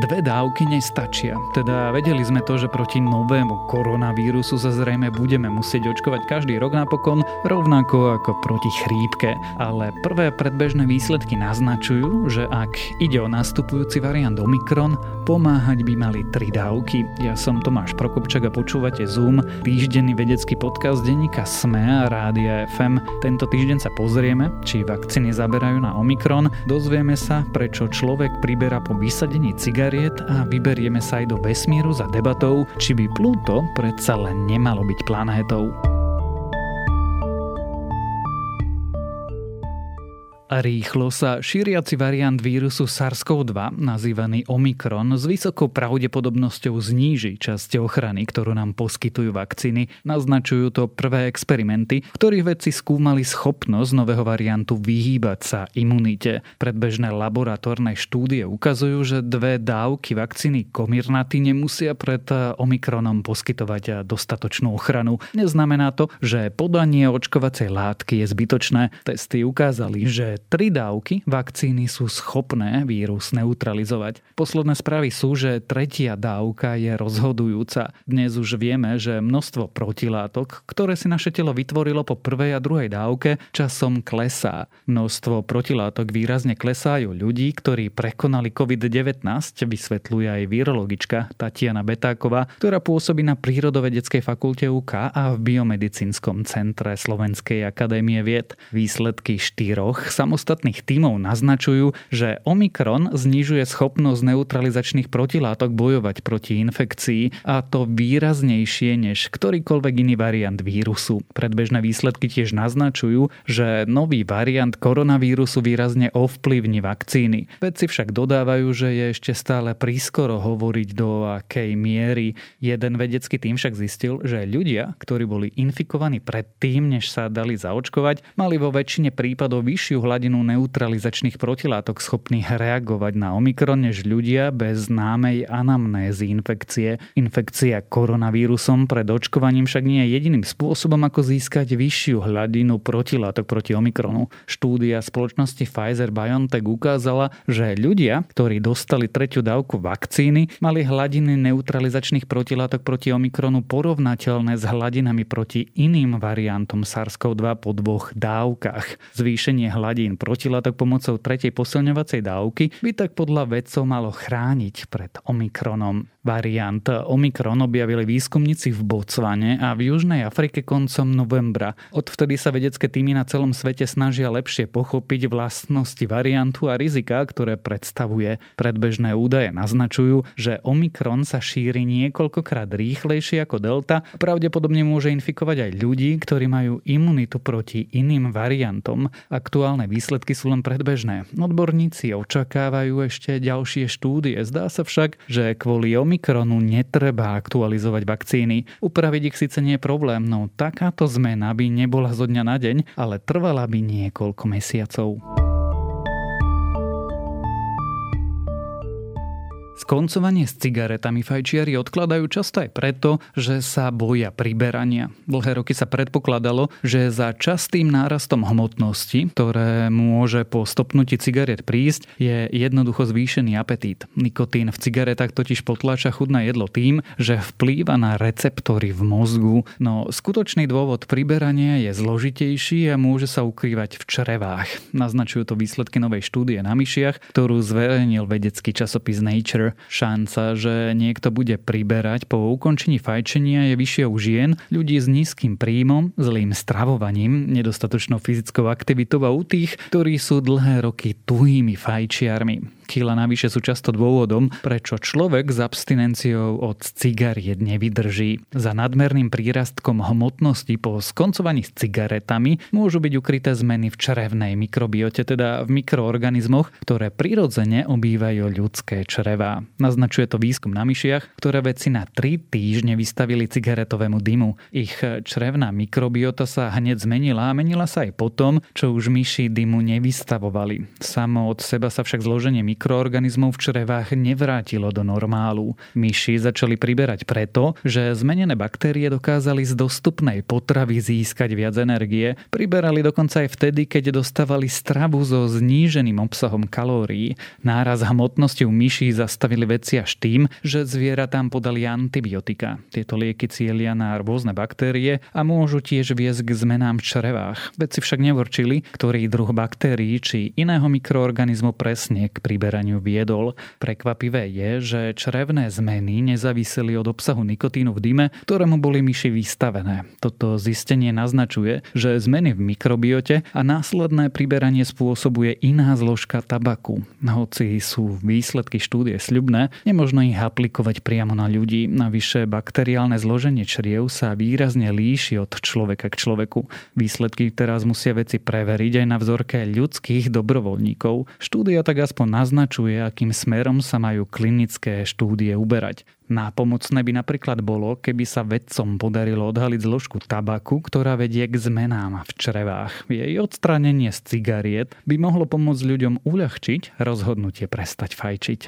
2 dávky nestačia. Teda vedeli sme to, že proti novému koronavírusu sa zrejme budeme musieť očkovať každý rok napokon, rovnako ako proti chrípke. Ale prvé predbežné výsledky naznačujú, že ak ide o nastupujúci variant Omikron, pomáhať by mali 3 dávky. Ja som Tomáš Prokopčák a počúvate Zoom, týždenný vedecký podcast denníka SME a Rádia FM. Tento týždeň sa pozrieme, či vakcíny zaberajú na Omikron, dozvieme sa, prečo človek priberá po vysadení cigariet a vyberieme sa aj do vesmíru za debatou, či by Pluto predsa len nemalo byť planétou. A rýchlo sa šíriaci variant vírusu SARS-CoV-2, nazývaný Omikron, s vysokou pravdepodobnosťou zníži časť ochrany, ktorú nám poskytujú vakcíny. Naznačujú to prvé experimenty, v ktorých vedci skúmali schopnosť nového variantu vyhýbať sa imunite. Predbežné laboratórne štúdie ukazujú, že 2 dávky vakcíny Comirnaty nemusia pred Omikronom poskytovať dostatočnú ochranu. Neznamená to, že podanie očkovacej látky je zbytočné. Testy ukázali, že 3 dávky vakcíny sú schopné vírus neutralizovať. Posledné správy sú, že 3. dávka je rozhodujúca. Dnes už vieme, že množstvo protilátok, ktoré si naše telo vytvorilo po 1. a 2. dávke, časom klesá. Množstvo protilátok výrazne klesá aj u ľudí, ktorí prekonali COVID-19, vysvetľuje aj virologička Tatiana Betáková, ktorá pôsobí na Prírodovedeckej fakulte UK a v Biomedicínskom centre Slovenskej akadémie vied. Výsledky 4 samostatných tímov naznačujú, že Omikron znižuje schopnosť neutralizačných protilátok bojovať proti infekcii, a to výraznejšie než ktorýkoľvek iný variant vírusu. Predbežné výsledky tiež naznačujú, že nový variant koronavírusu výrazne ovplyvní vakcíny. Vedci však dodávajú, že je ešte stále prískoro hovoriť, do akej miery. Jeden vedecký tím však zistil, že ľudia, ktorí boli infikovaní predtým, než sa dali zaočkovať, mali vo väčšine prípadov vyššiu hladinu neutralizačných protilátok schopných reagovať na Omikron než ľudia bez známej anamnézy infekcie. Infekcia koronavírusom pred očkovaním však nie je jediným spôsobom, ako získať vyššiu hladinu protilátok proti Omikronu. Štúdia spoločnosti Pfizer-BioNTech ukázala, že ľudia, ktorí dostali 3. dávku vakcíny, mali hladiny neutralizačných protilátok proti Omikronu porovnateľné s hladinami proti iným variantom SARS-CoV-2 po 2 dávkach. Zvýšenie hladín protilátok pomocou 3. posilňovacej dávky by tak podľa vedcov malo chrániť pred Omikronom. Variant Omikron objavili výskumníci v Botswane a v Južnej Afrike koncom novembra. Odvtedy sa vedecké týmy na celom svete snažia lepšie pochopiť vlastnosti variantu a riziká, ktoré predstavuje. Predbežné údaje naznačujú, že Omikron sa šíri niekoľkokrát rýchlejšie ako Delta a pravdepodobne môže infikovať aj ľudí, ktorí majú imunitu proti iným variantom. Aktuálne výsledky sú len predbežné. Odborníci očakávajú ešte ďalšie štúdie. Zdá sa však, že kvôli Omikronu netreba aktualizovať vakcíny. Upraviť ich síce nie je problém, no takáto zmena by nebola zo dňa na deň, ale trvala by niekoľko mesiacov. Skoncovanie s cigaretami fajčiari odkladajú často aj preto, že sa boja priberania. Dlhé roky sa predpokladalo, že za častým nárastom hmotnosti, ktoré môže po stopnutí cigariet prísť, je jednoducho zvýšený apetít. Nikotín v cigaretách totiž potláča chuť na jedlo tým, že vplýva na receptory v mozgu, no skutočný dôvod priberania je zložitejší a môže sa ukrývať v črevách. Naznačujú to výsledky novej štúdie na myšiach, ktorú zverejnil vedecký časopis Nature. Šanca, že niekto bude priberať po ukončení fajčenia, je vyššia u žien, ľudí s nízkym príjmom, zlým stravovaním, nedostatočnou fyzickou aktivitou a u tých, ktorí sú dlhé roky tuhými fajčiarmi. Kila navyše sú často dôvodom, prečo človek s abstinenciou od cigariet nevydrží. Za nadmerným prírastkom hmotnosti po skoncovaní s cigaretami môžu byť ukryté zmeny v črevnej mikrobiote, teda v mikroorganizmoch, ktoré prirodzene obývajú ľudské črevá. Naznačuje to výskum na myšiach, ktoré vedci na 3 týždne vystavili cigaretovému dymu. Ich črevná mikrobiota sa hneď zmenila a menila sa aj potom, čo už myši dymu nevystavovali. Samo od seba sa však zloženie mikroorganizmov v črevách nevrátilo do normálu. Myši začali priberať preto, že zmenené baktérie dokázali z dostupnej potravy získať viac energie. Priberali dokonca aj vtedy, keď dostávali stravu so zníženým obsahom kalórií. Náraz hmotnosti u myší zastavili vedci až tým, že zvieratám podali antibiotika. Tieto lieky cielia na rôzne baktérie a môžu tiež viesť k zmenám v črevách. Vedci však neurčili, ktorý druh baktérií či iného mikroorganizmu presne k priberaniu viedol. Prekvapivé je, že črevné zmeny nezáviseli od obsahu nikotínu v dyme, ktorému boli myši vystavené. Toto zistenie naznačuje, že zmeny v mikrobiote a následné priberanie spôsobuje iná zložka tabaku. Hoci sú výsledky štúdie sľubné, nemožno ich aplikovať priamo na ľudí. Navyše bakteriálne zloženie čriev sa výrazne líši od človeka k človeku. Výsledky teraz musia vedci preveriť aj na vzorke ľudských dobrovoľníkov. Štúdia tak aspoň naznačuje, akým smerom sa majú klinické štúdie uberať. Nápomocné by napríklad bolo, keby sa vedcom podarilo odhaliť zložku tabaku, ktorá vedie k zmenám v črevách. Jej odstránenie z cigariet by mohlo pomôcť ľuďom uľahčiť rozhodnutie prestať fajčiť.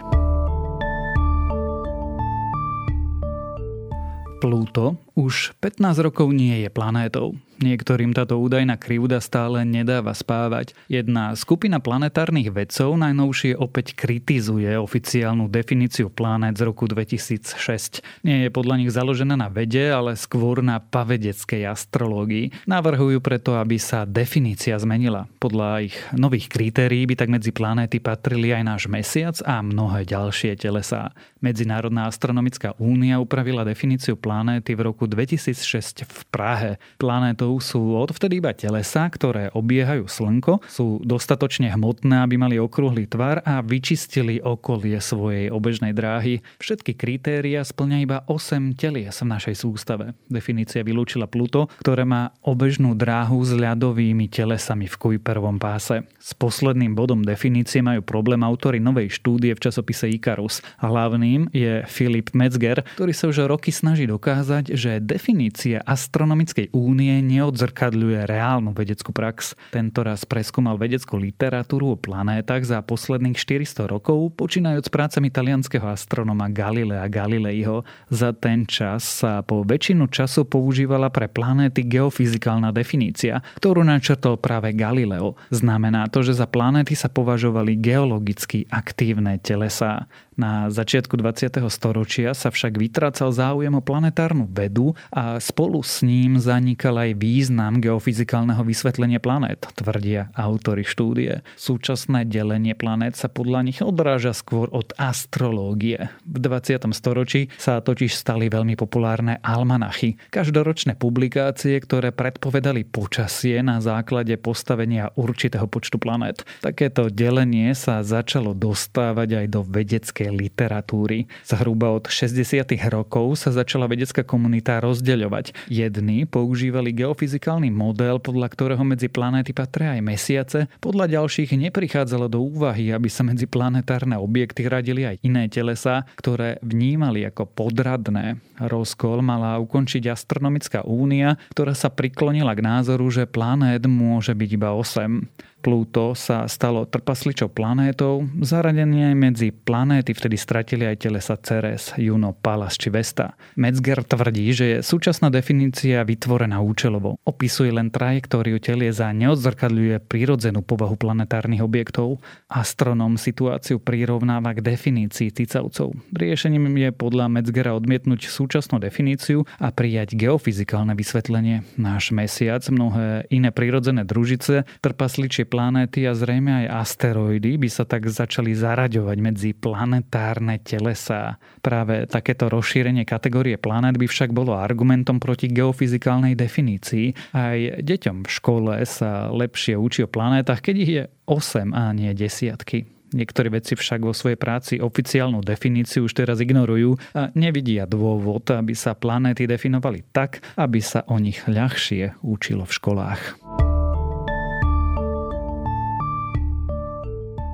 Pluto už 15 rokov nie je planétou. Niektorým táto údajná krivda stále nedáva spávať. Jedna skupina planetárnych vedcov najnovšie opäť kritizuje oficiálnu definíciu planét z roku 2006. Nie je podľa nich založená na vede, ale skôr na pavedeckej astrológii. Navrhujú preto, aby sa definícia zmenila. Podľa ich nových kritérií by tak medzi planéty patrili aj náš Mesiac a mnohé ďalšie telesá. Medzinárodná astronomická únia upravila definíciu planéty v roku 2006 v Prahe. Planétou sú odvtedy iba telesá, ktoré obiehajú Slnko, sú dostatočne hmotné, aby mali okrúhly tvar a vyčistili okolie svojej obežnej dráhy. Všetky kritéria spĺňa iba 8 telies v našej sústave. Definícia vylúčila Pluto, ktoré má obežnú dráhu s ľadovými telesami v Kuiperovom páse. S posledným bodom definície majú problém autori novej štúdie v časopise Ikarus. Hlavným je Philip Metzger, ktorý sa už roky snaží dokázať, že definícia astronomickej únie neodzrkadľuje reálnu vedeckú prax. Tentoraz preskúmal vedeckú literatúru o planétach za posledných 400 rokov, počínajúc prácami talianskeho astronoma Galilea Galileiho. Za ten čas sa po väčšinu času používala pre planéty geofyzikálna definícia, ktorú načrtol práve Galileo. Znamená to, že za planéty sa považovali geologicky aktívne telesá. Na začiatku 20. storočia sa však vytrácal záujem o planetárnu vedu a spolu s ním zanikal aj význam geofyzikálneho vysvetlenia planét, tvrdia autori štúdie. Súčasné delenie planét sa podľa nich odráža skôr od astrológie. V 20. storočí sa totiž stali veľmi populárne almanachy, každoročné publikácie, ktoré predpovedali počasie na základe postavenia určitého počtu planét. Takéto delenie sa začalo dostávať aj do vedeckej literatúry. Zhruba od 60. rokov sa začala vedecká komunita rozdeľovať. Jedni používali geofyzikálny model, podľa ktorého medzi planéty patria aj mesiace. Podľa ďalších neprichádzalo do úvahy, aby sa medzi planetárne objekty radili aj iné telesá, ktoré vnímali ako podradné. Rozkol mala ukončiť astronomická únia, ktorá sa priklonila k názoru, že planét môže byť iba 8. Pluto sa stalo trpasličou planétou, zaradenie medzi planéty vtedy stratili aj telesa Ceres, Juno, Pallas či Vesta. Metzger tvrdí, že je súčasná definícia vytvorená účelovo. Opisuje len trajektóriu telies a neodzrkadľuje prirodzenú povahu planetárnych objektov. Astronóm situáciu prirovnáva k definícii cicavcov. Riešením je podľa Metzgera odmietnúť súčasnú definíciu a prijať geofyzikálne vysvetlenie. Náš Mesiac, mnohé iné prirodzené družice, trpasličie planéty a zrejme aj asteroidy by sa tak začali zaraďovať medzi planetárne telesá. Práve takéto rozšírenie kategórie planét by však bolo argumentom proti geofyzikálnej definícii. Aj deťom v škole sa lepšie učí o planétach, keď ich je 8 a nie desiatky. Niektorí vedci však vo svojej práci oficiálnu definíciu už teraz ignorujú a nevidia dôvod, aby sa planéty definovali tak, aby sa o nich ľahšie učilo v školách.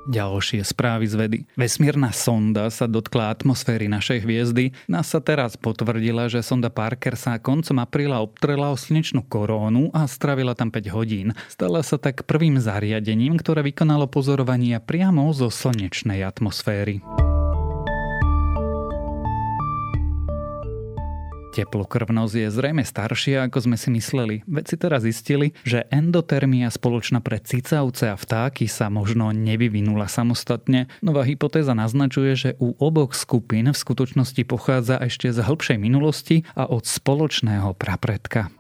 Ďalšie správy z vedy. Vesmírna sonda sa dotkla atmosféry našej hviezdy. NASA teraz potvrdila, že sonda Parker sa koncom apríla obtrela o slnečnú korónu a strávila tam 5 hodín. Stala sa tak prvým zariadením, ktoré vykonalo pozorovania priamo zo slnečnej atmosféry. Teplokrvnosť je zrejme staršia, ako sme si mysleli. Vedci teraz zistili, že endotermia spoločná pre cicavce a vtáky sa možno nevyvinula samostatne. Nová hypotéza naznačuje, že u oboch skupín v skutočnosti pochádza ešte z hĺbšej minulosti a od spoločného prapredka.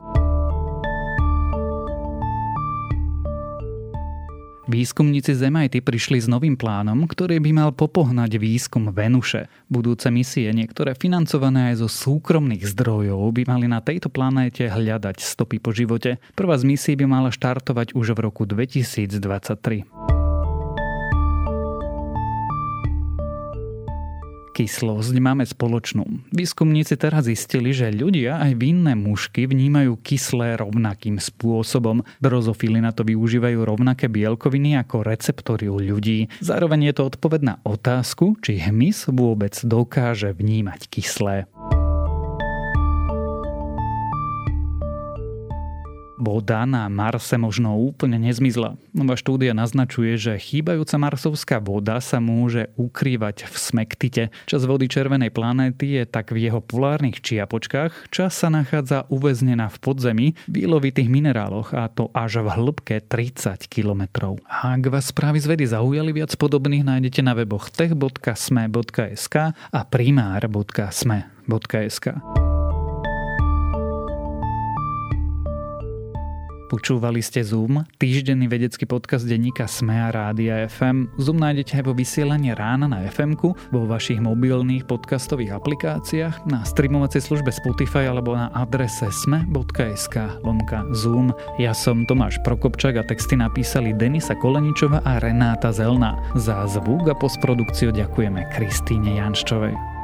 Výskumníci z MIT prišli s novým plánom, ktorý by mal popohnať výskum Venuše. Budúce misie, niektoré financované aj zo súkromných zdrojov, by mali na tejto planéte hľadať stopy po živote. Prvá z misií by mala štartovať už v roku 2023. Kyslosť máme spoločnú. Výskumníci teraz zistili, že ľudia aj vinné mušky vnímajú kyslé rovnakým spôsobom. Drozofily na to využívajú rovnaké bielkoviny ako receptory u ľudí. Zároveň je to odpoveď na otázku, či hmyz vôbec dokáže vnímať kyslé. Voda na Marse možno úplne nezmizla. Nová štúdia naznačuje, že chýbajúca marsovská voda sa môže ukrývať v smektite. Časť vody červenej planéty je tak v jeho polárnych čiapočkách, časť sa nachádza uväznená v podzemí v ilovitých mineráloch, a to až v hĺbke 30 kilometrov. Ak vás správy z vedy zaujali, viac podobných nájdete na weboch tech.sme.sk a primár.sme.sk. Počúvali ste Zoom, týždenný vedecký podcast denníka SME a Rádia FM. Zoom nájdete aj vo vysielaní rána na FM-ku, vo vašich mobilných podcastových aplikáciách, na streamovacej službe Spotify alebo na adrese sme.sk/Zoom. Ja som Tomáš Prokopčák a texty napísali Denisa Koleničová a Renáta Zelná. Za zvuk a postprodukciu ďakujeme Kristíne Janščovej.